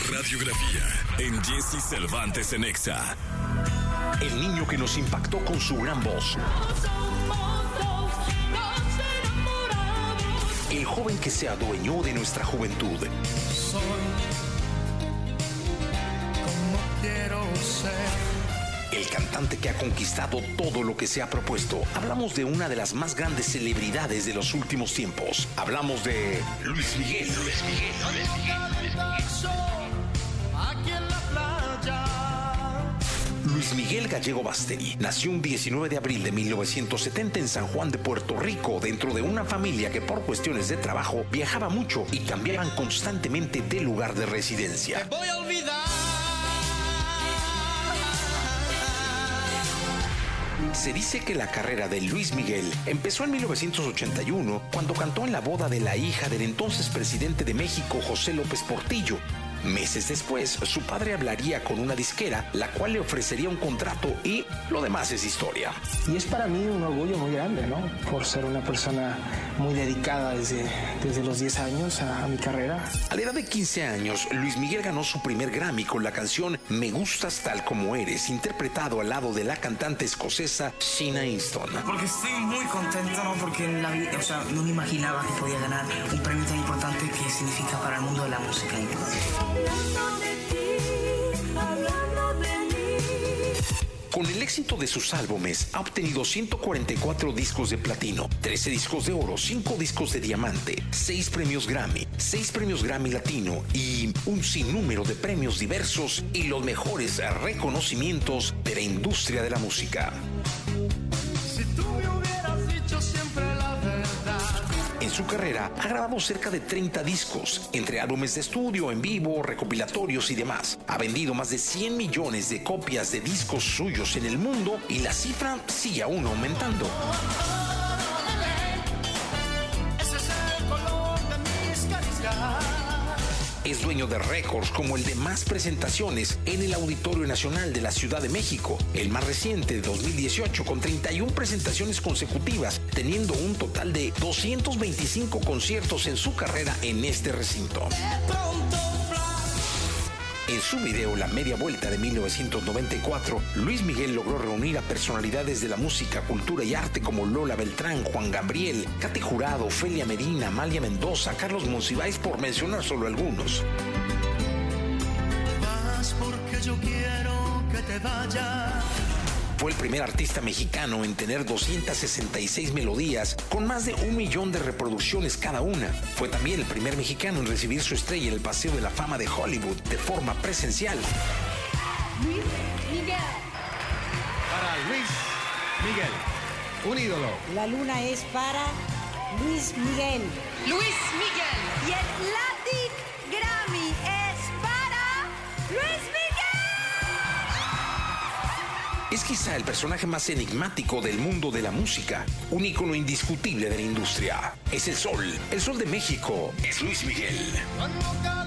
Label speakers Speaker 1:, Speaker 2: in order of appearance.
Speaker 1: Radiografía en Jesse Cervantes en Exa. El niño que nos impactó con su gran voz. El joven que se adueñó de nuestra juventud.
Speaker 2: Soy como quiero ser.
Speaker 1: El cantante que ha conquistado todo lo que se ha propuesto. Hablamos de una de las más grandes celebridades de los últimos tiempos. Hablamos de Luis Miguel.
Speaker 2: Aquí en la playa.
Speaker 1: Luis Miguel Gallego Basteri nació un 19 de abril de 1970 en San Juan de Puerto Rico, dentro de una familia que por cuestiones de trabajo viajaba mucho y cambiaban constantemente de lugar de residencia.
Speaker 2: Te voy a olvidar.
Speaker 1: Se dice que la carrera de Luis Miguel empezó en 1981 cuando cantó en la boda de la hija del entonces presidente de México, José López Portillo. Meses después, su padre hablaría con una disquera, la cual le ofrecería un contrato y lo demás es historia.
Speaker 3: Y es para mí un orgullo muy grande, ¿no? Por ser una persona muy dedicada desde los 10 años a mi carrera.
Speaker 1: A la edad de 15 años, Luis Miguel ganó su primer Grammy con la canción Me Gustas Tal Como Eres, interpretado al lado de la cantante escocesa Sheena Easton.
Speaker 4: Porque estoy muy contento, ¿no? Porque en la vida, no me imaginaba que podía ganar un premio tan importante que significa para el mundo de la música.
Speaker 1: Con el éxito de sus álbumes, ha obtenido 144 discos de platino, 13 discos de oro, 5 discos de diamante, 6 premios Grammy, 6 premios Grammy Latino y un sinnúmero de premios diversos y los mejores reconocimientos de la industria de la música.
Speaker 2: Si tú me hubieras dicho siempre la verdad.
Speaker 1: En su carrera ha grabado cerca de 30 discos, entre álbumes de estudio, en vivo, recopilatorios y demás. Ha vendido más de 100 millones de copias de discos suyos en el mundo y la cifra sigue aún aumentando.
Speaker 2: Ese es el color de mis caricias.
Speaker 1: Es dueño de récords como el de más presentaciones en el Auditorio Nacional de la Ciudad de México, el más reciente de 2018, con 31 presentaciones consecutivas, teniendo un total de 225 conciertos en su carrera en este recinto. En su video La Media Vuelta de 1994, Luis Miguel logró reunir a personalidades de la música, cultura y arte como Lola Beltrán, Juan Gabriel, Katy Jurado, Ofelia Medina, Amalia Mendoza, Carlos Monsiváis, por mencionar solo algunos.
Speaker 2: Vas porque yo quiero que te vayas.
Speaker 1: Fue el primer artista mexicano en tener 266 melodías con más de 1 millón de reproducciones cada una. Fue también el primer mexicano en recibir su estrella en el Paseo de la Fama de Hollywood de forma presencial.
Speaker 5: Luis Miguel.
Speaker 6: Para Luis Miguel, un ídolo.
Speaker 5: La luna es para Luis Miguel.
Speaker 7: Luis Miguel.
Speaker 8: Y el Latin Grammy es para Luis Miguel.
Speaker 1: Es quizá el personaje más enigmático del mundo de la música, un ícono indiscutible de la industria. Es el sol de México, es Luis Miguel.
Speaker 2: Cuando